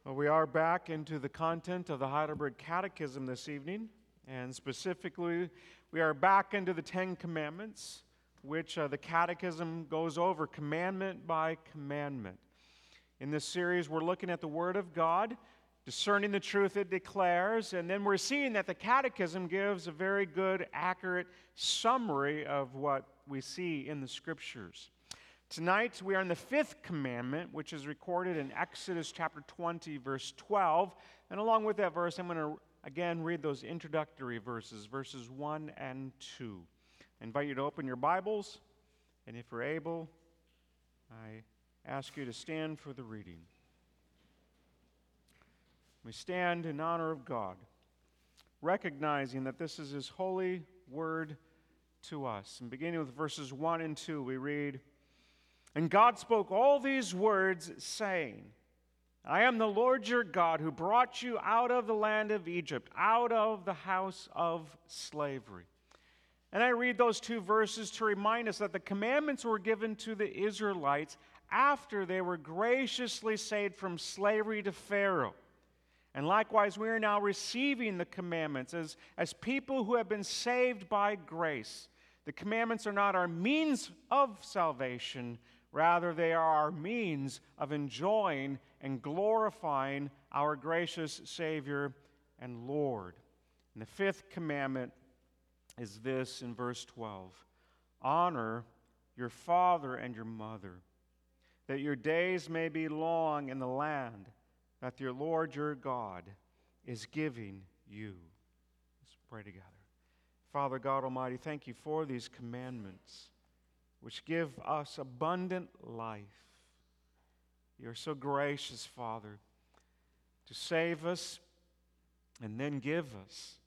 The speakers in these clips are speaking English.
Well, we are back into the content of the Heidelberg Catechism this evening, and specifically, we are back into the Ten Commandments, which the Catechism goes over commandment by commandment. In this series, we're looking at the Word of God, discerning the truth it declares, and then we're seeing that the Catechism gives a very good, accurate summary of what we see in the Scriptures. Tonight, we are in the fifth commandment, which is recorded in Exodus chapter 20, verse 12. And along with that verse, I'm going to again read those introductory verses, verses 1 and 2. I invite you to open your Bibles, and if you're able, I ask you to stand for the reading. We stand in honor of God, recognizing that this is His holy word to us. And beginning with verses 1 and 2, we read, "And God spoke all these words, saying, I am the Lord your God, who brought you out of the land of Egypt, out of the house of slavery." And I read those two verses to remind us that the commandments were given to the Israelites after they were graciously saved from slavery to Pharaoh. And likewise, we are now receiving the commandments as people who have been saved by grace. The commandments are not our means of salvation. Rather, they are our means of enjoying and glorifying our gracious Savior and Lord. And the fifth commandment is this in verse 12. "Honor your father and your mother, that your days may be long in the land that your Lord your God is giving you." Let's pray together. Father God Almighty, thank you for these commandments, which give us abundant life. You're so gracious, Father, to save us and then give us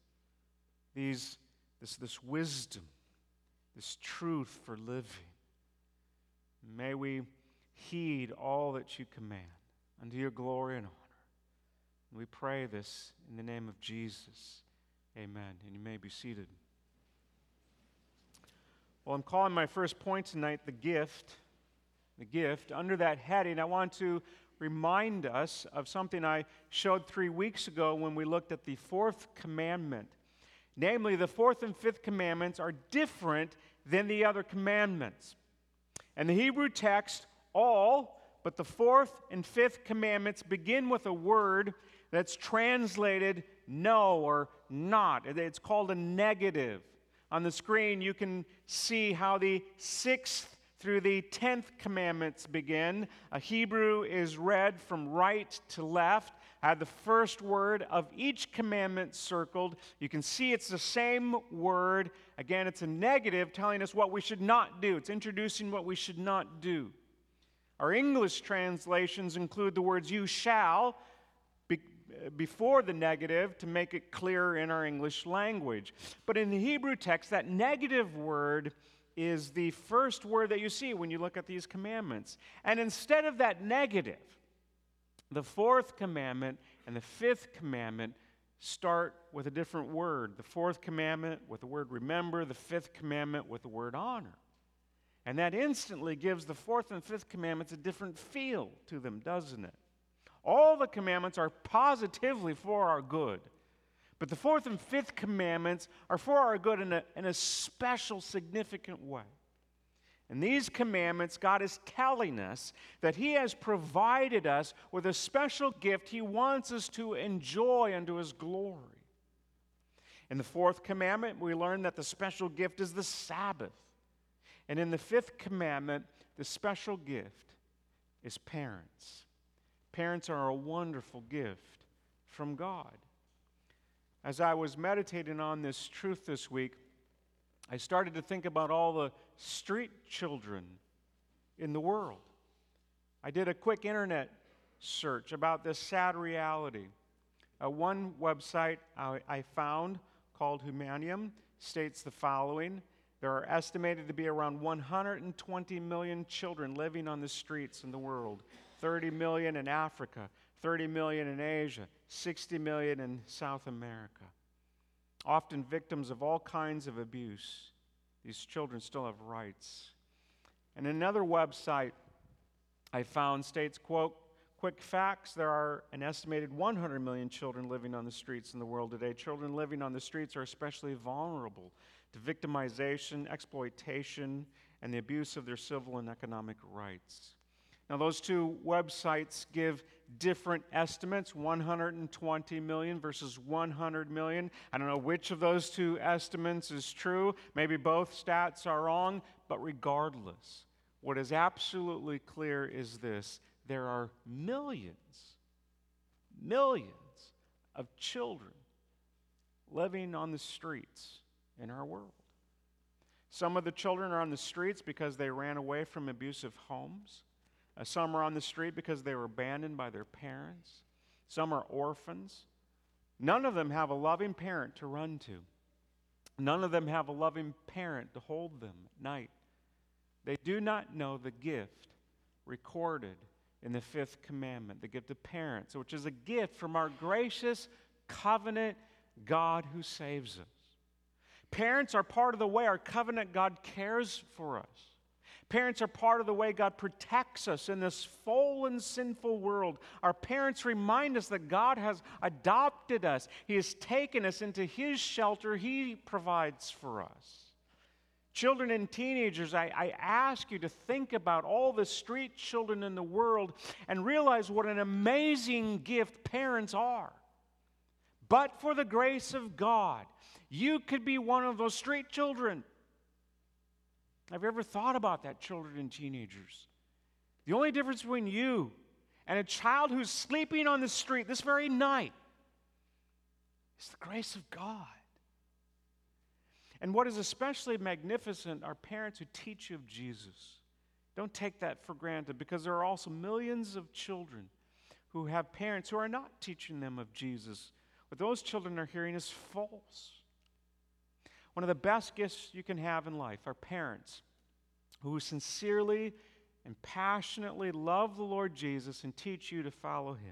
this wisdom, this truth for living. May we heed all that you command unto your glory and honor. We pray this in the name of Jesus. Amen. And you may be seated. Well, I'm calling my first point tonight the gift. The gift. Under that heading, I want to remind us of something I showed 3 weeks ago when we looked at the fourth commandment. Namely, the fourth and fifth commandments are different than the other commandments. And the Hebrew text, all but the fourth and fifth commandments begin with a word that's translated no or not. It's called a negative. On the screen, you can see how the sixth through the 10th commandments begin. A Hebrew is read from right to left. I have the first word of each commandment circled. You can see it's the same word. Again, it's a negative telling us what we should not do. It's introducing what we should not do. Our English translations include the words "you shall" before the negative to make it clear in our English language. But in the Hebrew text, that negative word is the first word that you see when you look at these commandments. And instead of that negative, the fourth commandment and the fifth commandment start with a different word. The fourth commandment with the word remember, the fifth commandment with the word honor. And that instantly gives the fourth and fifth commandments a different feel to them, doesn't it? All the commandments are positively for our good. But the fourth and fifth commandments are for our good in a special, significant way. In these commandments, God is telling us that He has provided us with a special gift He wants us to enjoy unto His glory. In the fourth commandment, we learn that the special gift is the Sabbath. And in the fifth commandment, the special gift is parents. Parents are a wonderful gift from God. As I was meditating on this truth this week, I started to think about all the street children in the world. I did a quick internet search about this sad reality. One website I found called Humanium states the following: there are estimated to be around 120 million children living on the streets in the world. 30 million in Africa, 30 million in Asia, 60 million in South America. Often victims of all kinds of abuse. These children still have rights. And another website I found states, quote, Quick facts, there are an estimated 100 million children living on the streets in the world today. Children living on the streets are especially vulnerable to victimization, exploitation, and the abuse of their civil and economic rights. Now, those two websites give different estimates, 120 million versus 100 million. I don't know which of those two estimates is true. Maybe both stats are wrong, but regardless, what is absolutely clear is this: there are millions of children living on the streets in our world. Some of the children are on the streets because they ran away from abusive homes. Some are on the street because they were abandoned by their parents. Some are orphans. None of them have a loving parent to run to. None of them have a loving parent to hold them at night. They do not know the gift recorded in the fifth commandment, the gift of parents, which is a gift from our gracious covenant God who saves us. Parents are part of the way our covenant God cares for us. Parents are part of the way God protects us in this fallen, sinful world. Our parents remind us that God has adopted us. He has taken us into His shelter. He provides for us. Children and teenagers, I ask you to think about all the street children in the world and realize what an amazing gift parents are. But for the grace of God, you could be one of those street children. Have you ever thought about that, children and teenagers? The only difference between you and a child who's sleeping on the street this very night is the grace of God. And what is especially magnificent are parents who teach you of Jesus. Don't take that for granted, because there are also millions of children who have parents who are not teaching them of Jesus. What those children are hearing is false. One of the best gifts you can have in life are parents who sincerely and passionately love the Lord Jesus and teach you to follow Him.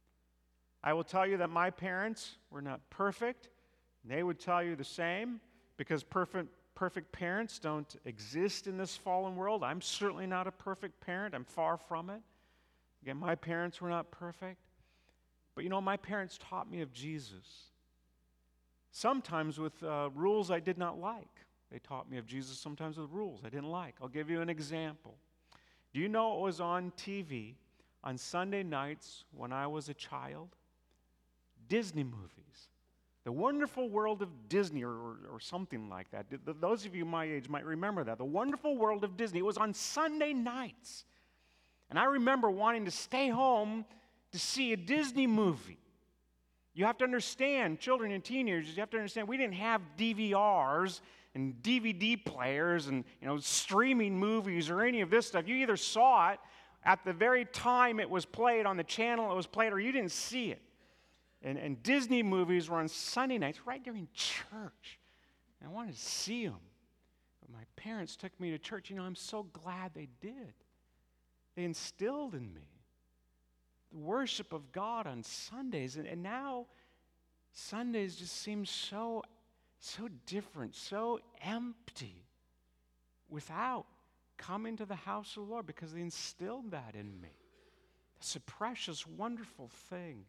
I will tell you that my parents were not perfect. And they would tell you the same, because perfect parents don't exist in this fallen world. I'm certainly not a perfect parent. I'm far from it. Again, my parents were not perfect. But you know, my parents taught me of Jesus. Sometimes with rules I did not like. They taught me of Jesus sometimes with rules I didn't like. I'll give you an example. Do you know what was on TV on Sunday nights when I was a child? Disney movies. The Wonderful World of Disney, or something like that. Those of you my age might remember that. The Wonderful World of Disney. It was on Sunday nights. And I remember wanting to stay home to see a Disney movie. You have to understand, children and teenagers, you have to understand, we didn't have DVRs and DVD players and streaming movies or any of this stuff. You either saw it at the very time it was played on the channel it was played, or you didn't see it. And Disney movies were on Sunday nights right during church. And I wanted to see them. But my parents took me to church. I'm so glad they did. They instilled in me the worship of God on Sundays. And now Sundays just seem so different, so empty without coming to the house of the Lord, because they instilled that in me. It's a precious, wonderful thing.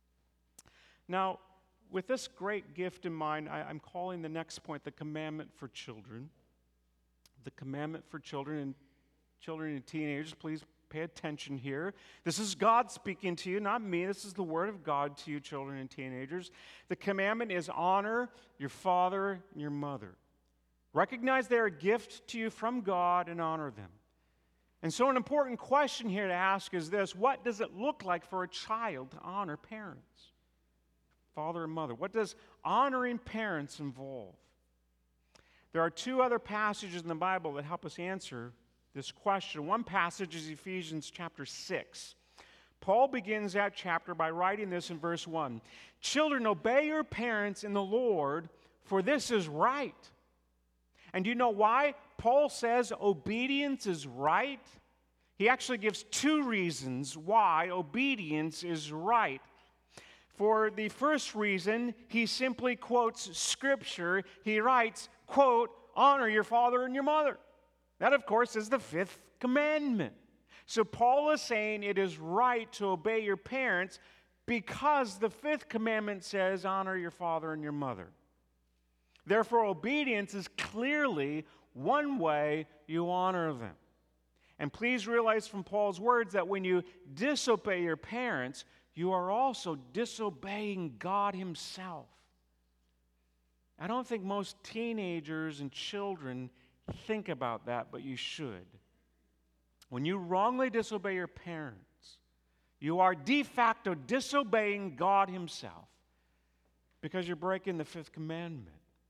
Now, with this great gift in mind, I'm calling the next point the commandment for children. The commandment for children and teenagers. Please pay attention here. This is God speaking to you, not me. This is the word of God to you, children and teenagers. The commandment is honor your father and your mother. Recognize they're a gift to you from God and honor them. And so an important question here to ask is this: what does it look like for a child to honor parents? Father and mother. What does honoring parents involve? There are two other passages in the Bible that help us answer this question. One passage is Ephesians chapter 6. Paul begins that chapter by writing this in verse 1. Children, obey your parents in the Lord, for this is right. And do you know why Paul says obedience is right? He actually gives two reasons why obedience is right. For the first reason, he simply quotes Scripture. He writes, quote, honor your father and your mother. That, of course, is the fifth commandment. So Paul is saying it is right to obey your parents because the fifth commandment says, honor your father and your mother. Therefore, obedience is clearly one way you honor them. And please realize from Paul's words that when you disobey your parents, you are also disobeying God Himself. I don't think most teenagers and children think about that, but you should. When you wrongly disobey your parents, you are de facto disobeying God Himself because you're breaking the fifth commandment.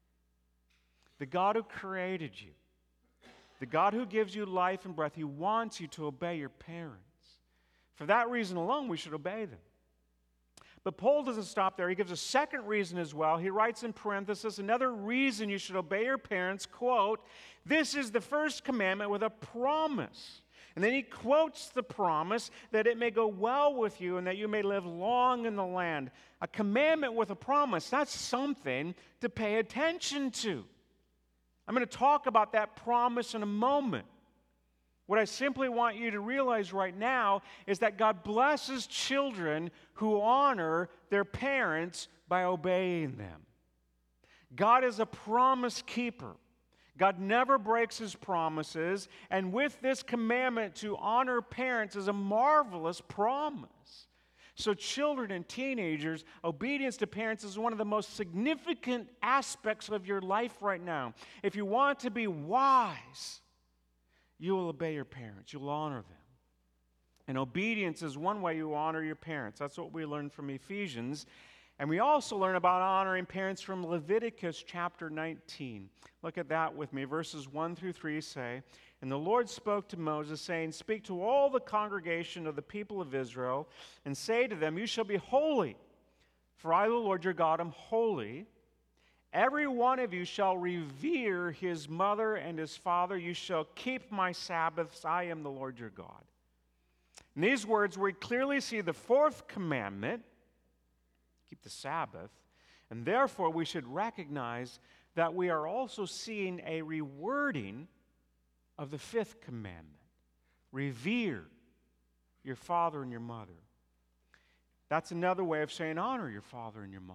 The God who created you, the God who gives you life and breath, He wants you to obey your parents. For that reason alone, we should obey them. But Paul doesn't stop there. He gives a second reason as well. He writes in parenthesis, another reason you should obey your parents, quote, this is the first commandment with a promise. And then he quotes the promise that it may go well with you and that you may live long in the land. A commandment with a promise, that's something to pay attention to. I'm going to talk about that promise in a moment. What I simply want you to realize right now is that God blesses children who honor their parents by obeying them. God is a promise keeper. God never breaks His promises, and with this commandment to honor parents is a marvelous promise. So children and teenagers, obedience to parents is one of the most significant aspects of your life right now. If you want to be wise, you will obey your parents. You'll honor them. And obedience is one way you honor your parents. That's what we learned from Ephesians. And we also learn about honoring parents from Leviticus chapter 19. Look at that with me. Verses 1 through 3 say, and the Lord spoke to Moses, saying, speak to all the congregation of the people of Israel, and say to them, you shall be holy, for I, the Lord your God, am holy. Every one of you shall revere his mother and his father. You shall keep my Sabbaths. I am the Lord your God. In these words, we clearly see the fourth commandment, keep the Sabbath, and therefore we should recognize that we are also seeing a rewording of the fifth commandment. Revere your father and your mother. That's another way of saying honor your father and your mother.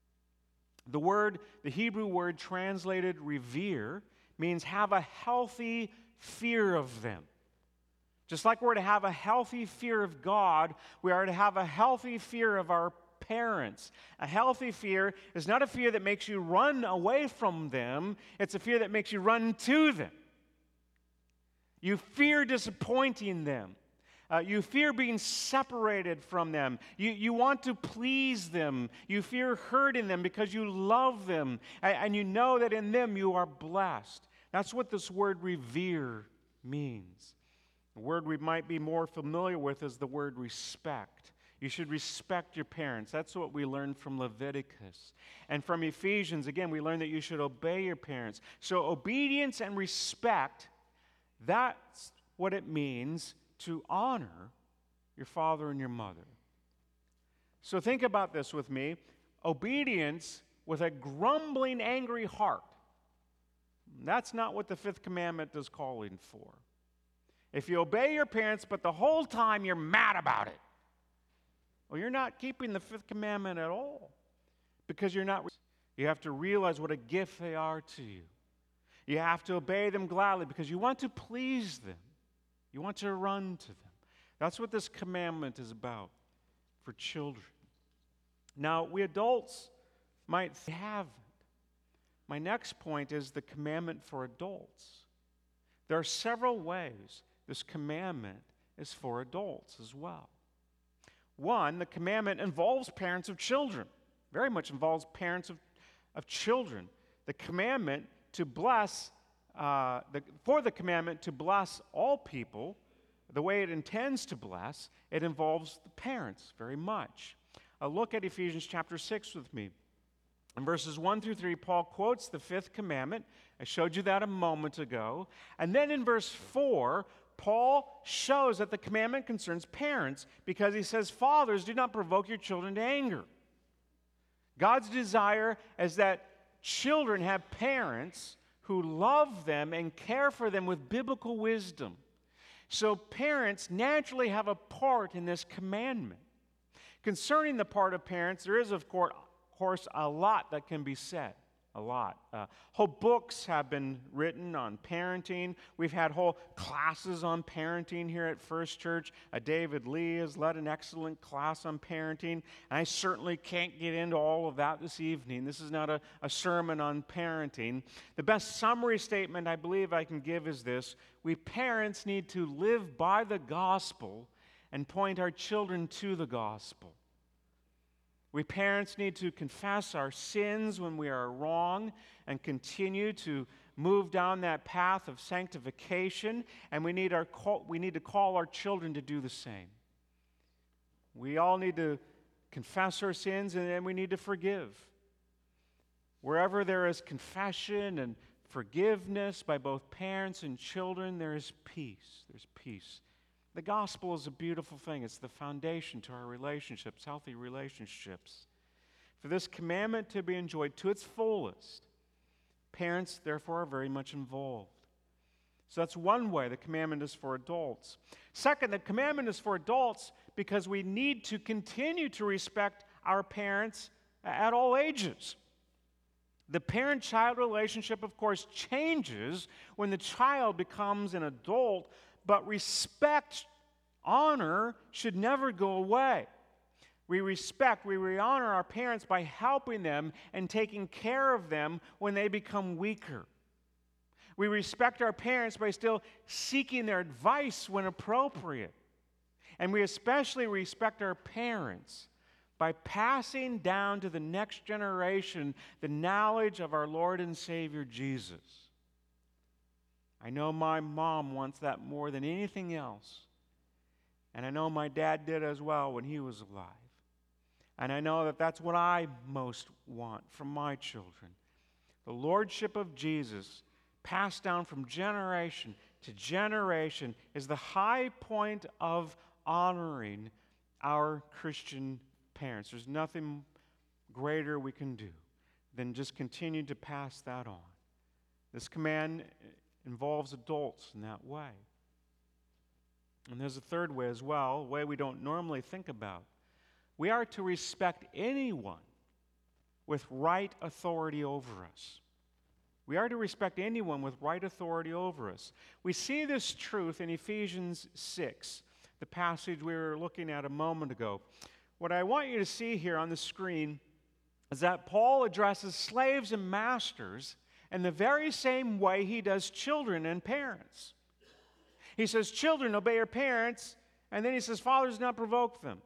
The Hebrew word translated revere means have a healthy fear of them. Just like we're to have a healthy fear of God, we are to have a healthy fear of our parents. A healthy fear is not a fear that makes you run away from them. It's a fear that makes you run to them. You fear disappointing them. You fear being separated from them. You want to please them. You fear hurting them because you love them. And you know that in them you are blessed. That's what this word revere means. The word we might be more familiar with is the word respect. You should respect your parents. That's what we learned from Leviticus. And from Ephesians, again, we learned that you should obey your parents. So obedience and respect, that's what it means to honor your father and your mother. So think about this with me. Obedience with a grumbling, angry heart. That's not what the fifth commandment is calling for. If you obey your parents, but the whole time you're mad about it, well, you're not keeping the fifth commandment at all. Because you're not. You have to realize what a gift they are to you. You have to obey them gladly because you want to please them. You want to run to them. That's what this commandment is about for children. Now, we adults might have it. My next point is the commandment for adults. There are several ways this commandment is for adults as well. One, the commandment involves parents of children. Very much involves parents of children. The commandment to bless, for the commandment to bless all people, the way it intends to bless, it involves the parents very much. Look at Ephesians chapter 6 with me. In verses 1 through 3, Paul quotes the fifth commandment. I showed you that a moment ago. And then in verse 4, Paul shows that the commandment concerns parents because he says, fathers, do not provoke your children to anger. God's desire is that children have parents who love them and care for them with biblical wisdom. So parents naturally have a part in this commandment. Concerning the part of parents, there is, of course, a lot that can be said. A lot. Whole books have been written on parenting. We've had whole classes on parenting here at First Church. David Lee has led an excellent class on parenting. And I certainly can't get into all of that this evening. This is not a sermon on parenting. The best summary statement I believe I can give is this: we parents need to live by the gospel and point our children to the gospel. We parents need to confess our sins when we are wrong and continue to move down that path of sanctification, and we need to call our children to do the same. We all need to confess our sins, and then we need to forgive. Wherever there is confession and forgiveness by both parents and children, there is peace. There's peace. The gospel is a beautiful thing. It's the foundation to our relationships, healthy relationships. For this commandment to be enjoyed to its fullest, parents, therefore, are very much involved. So that's one way the commandment is for adults. Second, the commandment is for adults because we need to continue to respect our parents at all ages. The parent-child relationship, of course, changes when the child becomes an adult, but respect, honor should never go away. We honor our parents by helping them and taking care of them when they become weaker. We respect our parents by still seeking their advice when appropriate. And we especially respect our parents by passing down to the next generation the knowledge of our Lord and Savior Jesus. I know my mom wants that more than anything else. And I know my dad did as well when he was alive. And I know that that's what I most want from my children. The lordship of Jesus, passed down from generation to generation, is the high point of honoring our Christian parents. There's nothing greater we can do than just continue to pass that on. This command involves adults in that way. And there's a third way as well, a way we don't normally think about. We are to respect anyone with right authority over us. We are to respect anyone with right authority over us. We see this truth in Ephesians 6, the passage we were looking at a moment ago. What I want you to see here on the screen is that Paul addresses slaves and masters in the very same way he does children and parents. He says, children, obey your parents, and then he says, fathers, do not provoke them.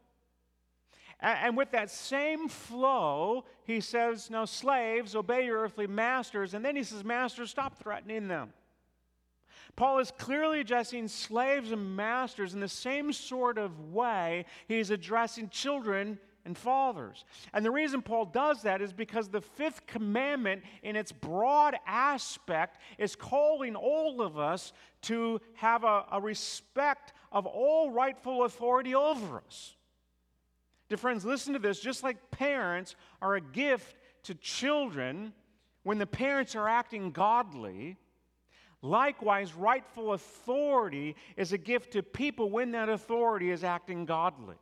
And with that same flow, he says, now slaves, obey your earthly masters, and then he says, masters, stop threatening them. Paul is clearly addressing slaves and masters in the same sort of way he's addressing children and fathers. And the reason Paul does that is because the fifth commandment, in its broad aspect, is calling all of us to have a respect of all rightful authority over us. Dear friends, listen to this. Just like parents are a gift to children when the parents are acting godly, likewise, rightful authority is a gift to people when that authority is acting godly.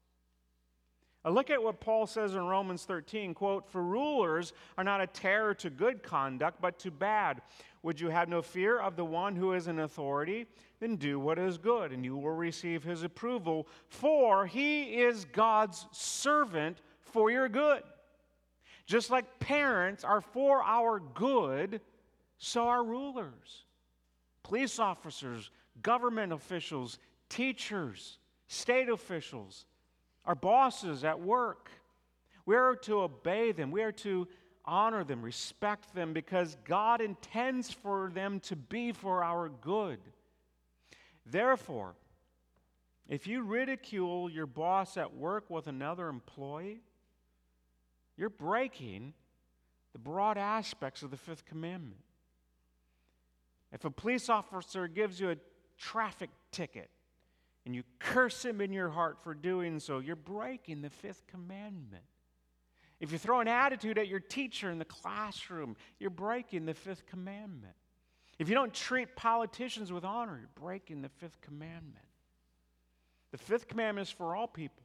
Look at what Paul says in Romans 13, quote, for rulers are not a terror to good conduct, but to bad. Would you have no fear of the one who is in authority? Then do what is good, and you will receive his approval, for he is God's servant for your good. Just like parents are for our good, so are rulers, police officers, government officials, teachers, state officials, our bosses at work. We are to obey them. We are to honor them, respect them, because God intends for them to be for our good. Therefore, if you ridicule your boss at work with another employee, you're breaking the broad aspects of the fifth commandment. If a police officer gives you a traffic ticket and you curse him in your heart for doing so, you're breaking the fifth commandment. If you throw an attitude at your teacher in the classroom, you're breaking the fifth commandment. If you don't treat politicians with honor, you're breaking the fifth commandment. The fifth commandment is for all people.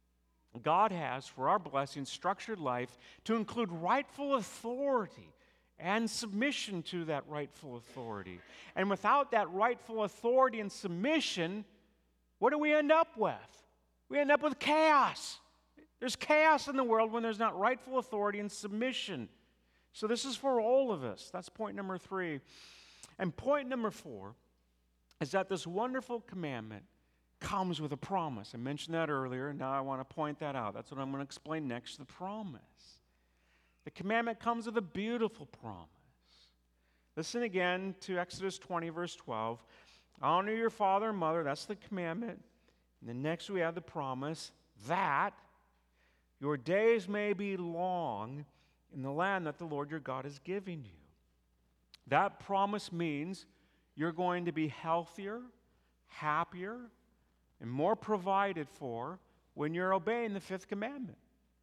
God has, for our blessing, structured life to include rightful authority and submission to that rightful authority. And without that rightful authority and submission, what do we end up with? We end up with chaos. There's chaos in the world when there's not rightful authority and submission. So this is for all of us. That's point number 3. And point number 4 is that this wonderful commandment comes with a promise. I mentioned that earlier, and now I want to point that out. That's what I'm going to explain next, the promise. The commandment comes with a beautiful promise. Listen again to Exodus 20, verse 12. Honor your father and mother, that's the commandment. And then next we have the promise that your days may be long in the land that the Lord your God is giving you. That promise means you're going to be healthier, happier, and more provided for when you're obeying the fifth commandment.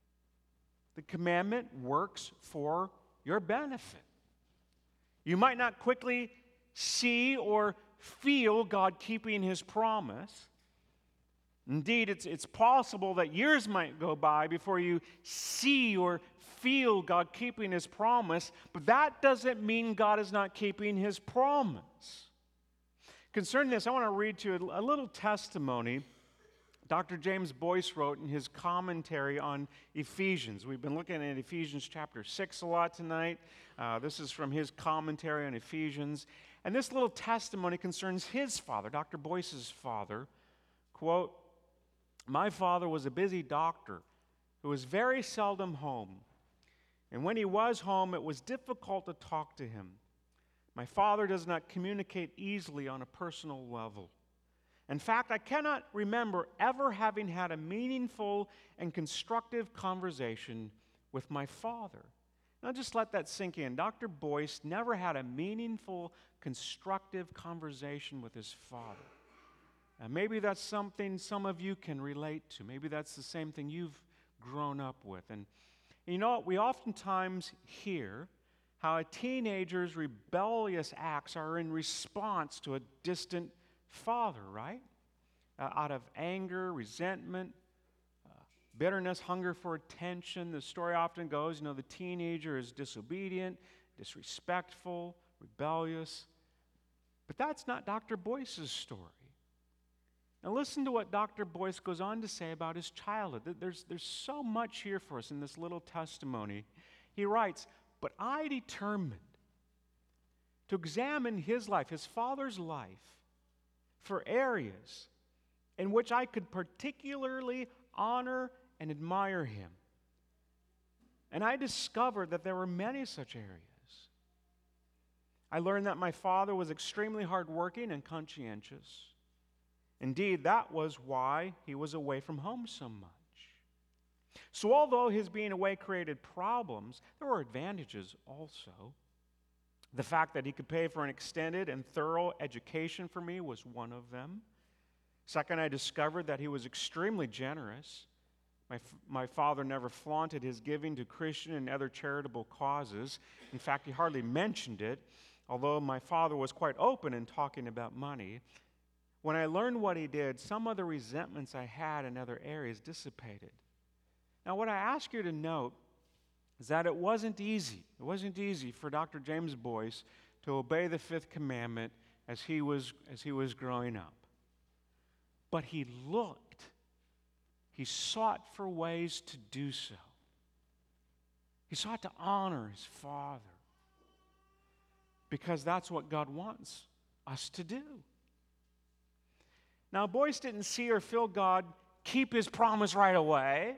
The commandment works for your benefit. You might not quickly see or feel God keeping His promise. Indeed, it's possible that years might go by before you see or feel God keeping His promise, but that doesn't mean God is not keeping His promise. Concerning this, I want to read to you a little testimony Dr. James Boyce wrote in his commentary on Ephesians. We've been looking at Ephesians chapter 6 a lot tonight. This is from his commentary on Ephesians. And this little testimony concerns his father, Dr. Boyce's father. Quote, "My father was a busy doctor who was very seldom home. And when he was home, it was difficult to talk to him. My father does not communicate easily on a personal level. In fact, I cannot remember ever having had a meaningful and constructive conversation with my father." Now just let that sink in. Dr. Boyce never had a meaningful, constructive conversation with his father. And maybe that's something some of you can relate to. Maybe that's the same thing you've grown up with. And you know what? We oftentimes hear how a teenager's rebellious acts are in response to a distant father, right? Out of anger, resentment, bitterness, hunger for attention. The story often goes, the teenager is disobedient, disrespectful, rebellious. But that's not Dr. Boyce's story. Now listen to what Dr. Boyce goes on to say about his childhood. There's so much here for us in this little testimony. He writes, "But I determined to examine his life, his father's life, for areas in which I could particularly honor and admire him. And I discovered that there were many such areas. I learned that my father was extremely hardworking and conscientious. Indeed, that was why he was away from home so much. So although his being away created problems, there were advantages also. The fact that he could pay for an extended and thorough education for me was one of them. Second, I discovered that he was extremely generous. My father never flaunted his giving to Christian and other charitable causes. In fact, he hardly mentioned it, although my father was quite open in talking about money. When I learned what he did, some of the resentments I had in other areas dissipated. Now, what I ask you to note is that it wasn't easy. It wasn't easy for Dr. James Boyce to obey the fifth commandment as he was growing up. But he sought for ways to do so. He sought to honor his father because that's what God wants us to do. Now, Boyce didn't see or feel God keep his promise right away,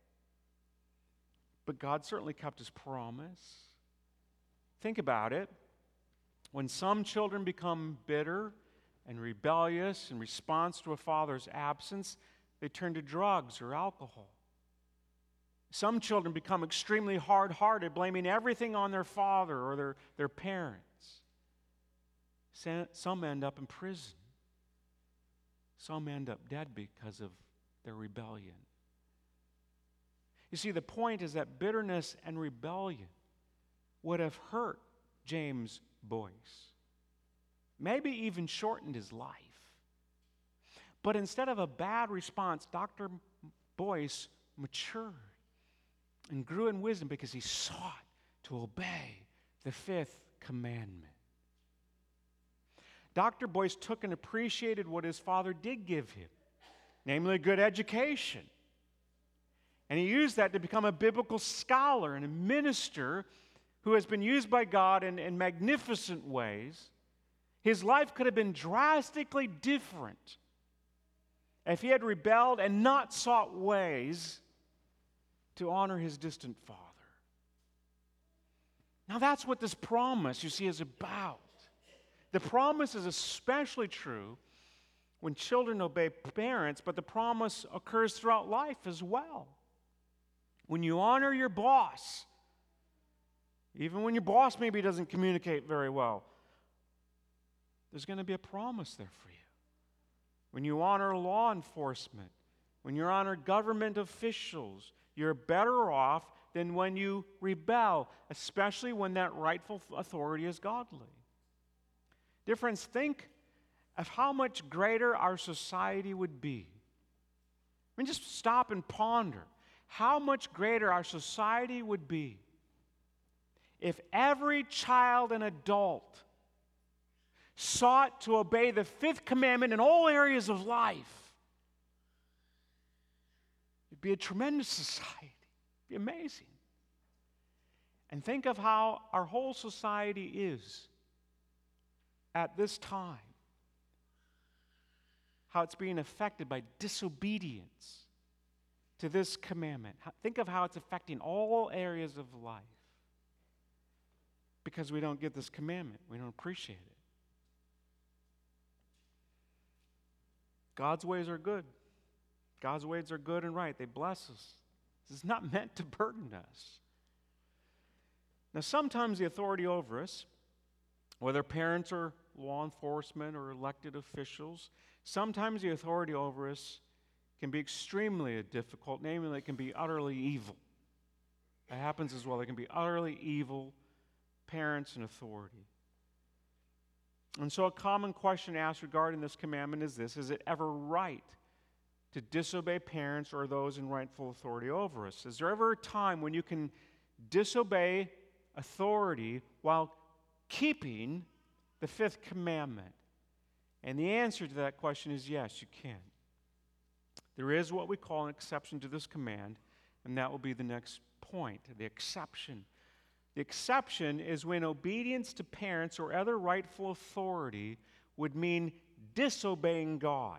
but God certainly kept his promise. Think about it. When some children become bitter and rebellious in response to a father's absence, they turn to drugs or alcohol. Some children become extremely hard-hearted, blaming everything on their father or their parents. Some end up in prison. Some end up dead because of their rebellion. You see, the point is that bitterness and rebellion would have hurt James Boyce. maybe even shortened his life. But instead of a bad response, Dr. Boyce matured and grew in wisdom because he sought to obey the fifth commandment. Dr. Boyce took and appreciated what his father did give him, namely a good education. And he used that to become a biblical scholar and a minister who has been used by God in magnificent ways. His life could have been drastically different if he had rebelled and not sought ways to honor his distant father. Now that's what this promise, you see, is about. The promise is especially true when children obey parents, but the promise occurs throughout life as well. When you honor your boss, even when your boss maybe doesn't communicate very well, there's going to be a promise there for you. When you honor law enforcement, when you honor government officials, you're better off than when you rebel, especially when that rightful authority is godly. Dear friends, think of how much greater our society would be. I mean, just stop and ponder how much greater our society would be if every child and adult sought to obey the fifth commandment in all areas of life. It'd be a tremendous society. It'd be amazing. And think of how our whole society is at this time. How it's being affected by disobedience to this commandment. Think of how it's affecting all areas of life. Because we don't get this commandment. We don't appreciate it. God's ways are good. God's ways are good and right. They bless us. This is not meant to burden us. Now, sometimes the authority over us, whether parents or law enforcement or elected officials, sometimes the authority over us can be extremely difficult, namely, it can be utterly evil. That happens as well. It can be utterly evil parents and authority. And so a common question asked regarding this commandment is this: is it ever right to disobey parents or those in rightful authority over us? Is there ever a time when you can disobey authority while keeping the fifth commandment? And the answer to that question is yes, you can. There is what we call an exception to this command, and that will be the next point, the exception. The exception is when obedience to parents or other rightful authority would mean disobeying God.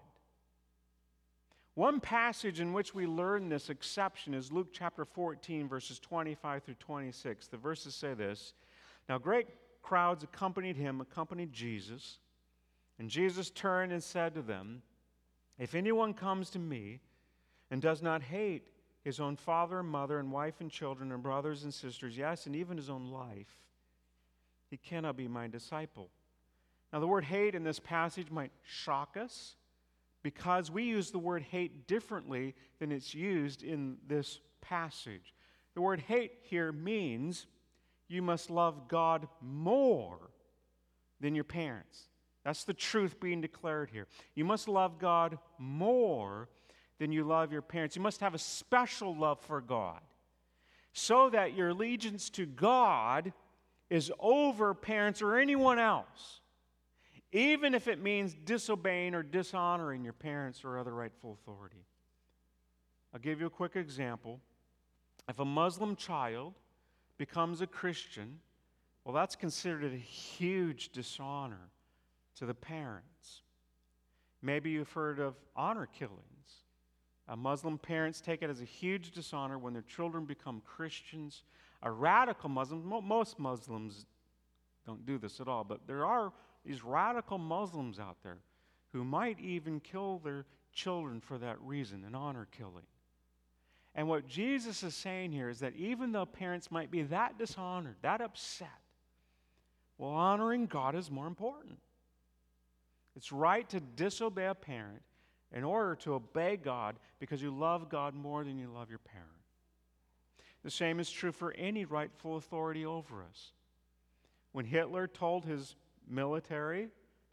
One passage in which we learn this exception is Luke chapter 14, verses 25 through 26. The verses say this: Now great crowds accompanied Jesus, and Jesus turned and said to them, If anyone comes to me and does not hate his own father and mother and wife and children and brothers and sisters, yes, and even his own life, he cannot be my disciple. Now, the word hate in this passage might shock us because we use the word hate differently than it's used in this passage. The word hate here means you must love God more than your parents. That's the truth being declared here. You must love God more than you love your parents. You must have a special love for God so that your allegiance to God is over parents or anyone else, even if it means disobeying or dishonoring your parents or other rightful authority. I'll give you a quick example. If a Muslim child becomes a Christian, well, that's considered a huge dishonor to the parents. Maybe you've heard of honor killings. Muslim parents take it as a huge dishonor when their children become Christians. A radical Muslim, most Muslims don't do this at all, but there are these radical Muslims out there who might even kill their children for that reason, an honor killing. And what Jesus is saying here is that even though parents might be that dishonored, that upset, well, honoring God is more important. It's right to disobey a parent in order to obey God because you love God more than you love your parent. The same is true for any rightful authority over us. When Hitler told his military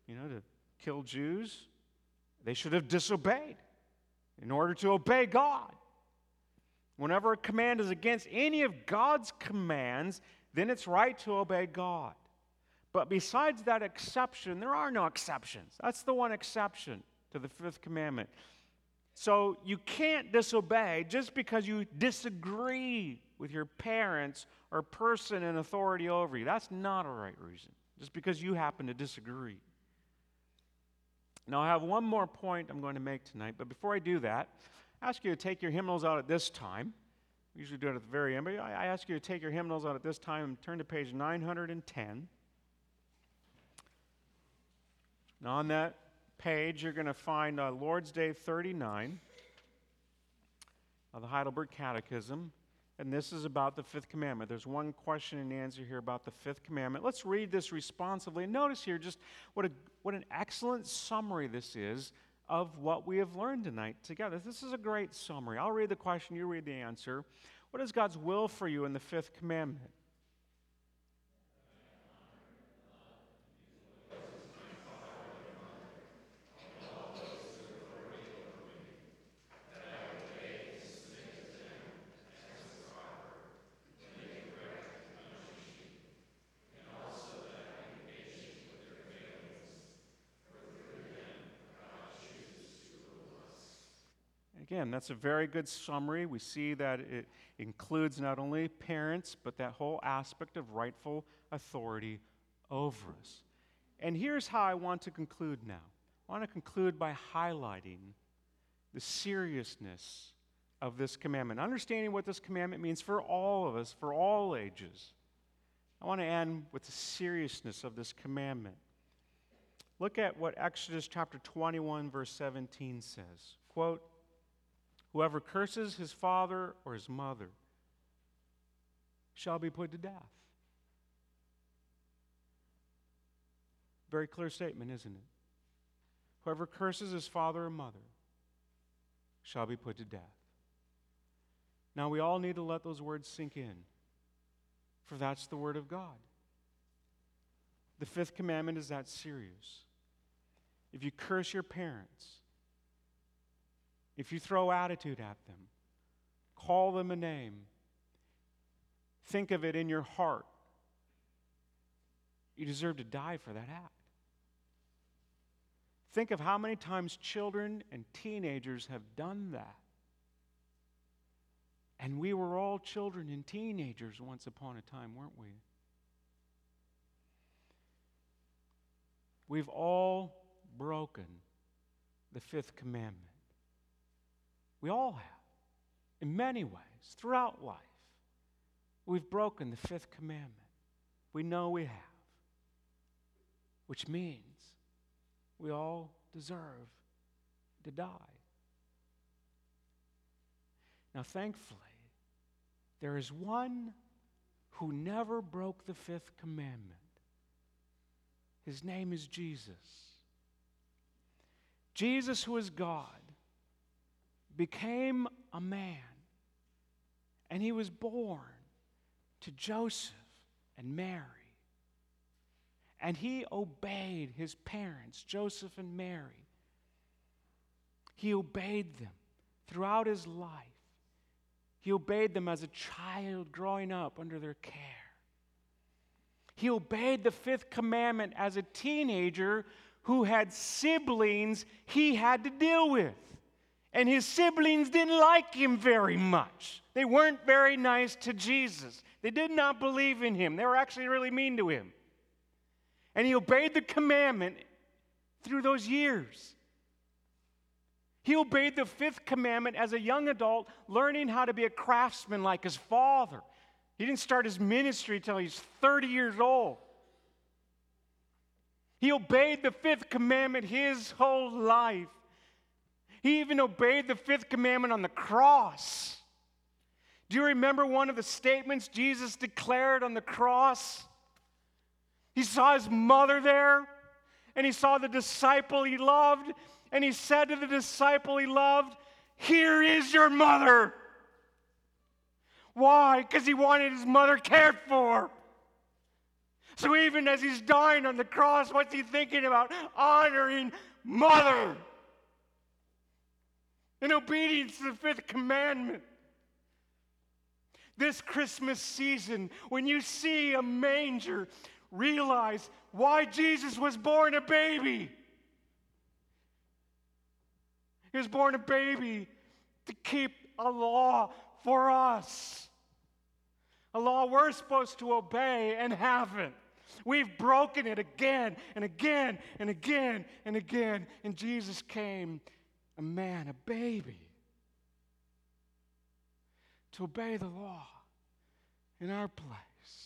to kill Jews, they should have disobeyed in order to obey God. Whenever a command is against any of God's commands, then it's right to obey God. But besides that exception, there are no exceptions. That's the one exception to the fifth commandment. So you can't disobey just because you disagree with your parents or person in authority over you. That's not a right reason, just because you happen to disagree. Now, I have one more point I'm going to make tonight, but before I do that, I ask you to take your hymnals out at this time. We usually do it at the very end, but I ask you to take your hymnals out at this time and turn to page 910. Now, on that page, you're going to find Lord's Day 39 of the Heidelberg Catechism, and this is about the fifth commandment. There's one question and answer here about the fifth commandment. Let's read this responsively. And notice here just what an excellent summary this is of what we have learned tonight together. This is a great summary. I'll read the question, you read the answer. What is God's will for you in the fifth commandment? Again, that's a very good summary. We see that it includes not only parents, but that whole aspect of rightful authority over us. And here's how I want to conclude now. I want to conclude by highlighting the seriousness of this commandment, understanding what this commandment means for all of us, for all ages. I want to end with the seriousness of this commandment. Look at what Exodus chapter 21, verse 17 says. Quote, "Whoever curses his father or his mother shall be put to death." Very clear statement, isn't it? Whoever curses his father or mother shall be put to death. Now, we all need to let those words sink in, for that's the word of God. The fifth commandment is that serious. If you curse your parents, if you throw attitude at them, call them a name, think of it in your heart, you deserve to die for that act. Think of how many times children and teenagers have done that. And we were all children and teenagers once upon a time, weren't we? We've all broken the fifth commandment. We all have, in many ways, throughout life. We've broken the fifth commandment. We know we have, which means we all deserve to die. Now, thankfully, there is one who never broke the fifth commandment. His name is Jesus. Jesus, who is God, became a man, and he was born to Joseph and Mary. And he obeyed his parents, Joseph and Mary. He obeyed them throughout his life. He obeyed them as a child growing up under their care. He obeyed the fifth commandment as a teenager who had siblings he had to deal with. And his siblings didn't like him very much. They weren't very nice to Jesus. They did not believe in him. They were actually really mean to him. And he obeyed the commandment through those years. He obeyed the fifth commandment as a young adult, learning how to be a craftsman like his father. He didn't start his ministry until he was 30 years old. He obeyed the fifth commandment his whole life. He even obeyed the fifth commandment on the cross. Do you remember one of the statements Jesus declared on the cross? He saw his mother there, and he saw the disciple he loved, and he said to the disciple he loved, "Here is your mother." Why? Because he wanted his mother cared for. So even as he's dying on the cross, what's he thinking about? Honoring mother. In obedience to the fifth commandment. This Christmas season, when you see a manger, realize why Jesus was born a baby. He was born a baby to keep a law for us. A law we're supposed to obey and haven't. We've broken it again and again and again and again. And Jesus came, a man, a baby, to obey the law in our place,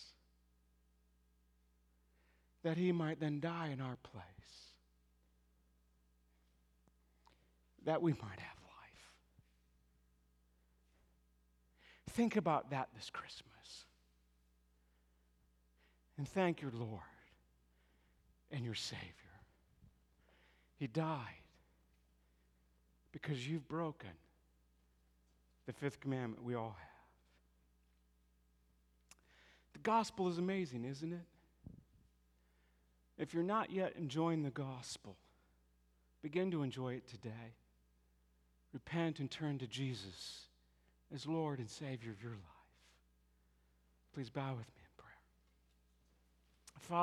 that he might then die in our place, that we might have life. Think about that this Christmas. And thank your Lord and your Savior. He died because you've broken the fifth commandment we all have. The gospel is amazing, isn't it? If you're not yet enjoying the gospel, begin to enjoy it today. Repent and turn to Jesus as Lord and Savior of your life. Please bow with me.